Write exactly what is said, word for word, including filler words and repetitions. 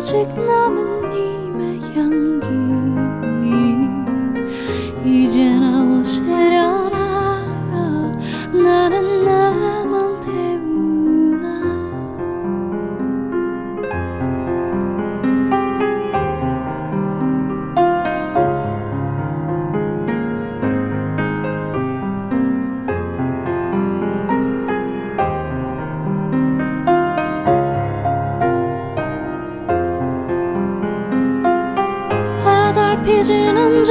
아직 남은 님의 향기 이제 나오시려나 나는 나만 태우나 피지는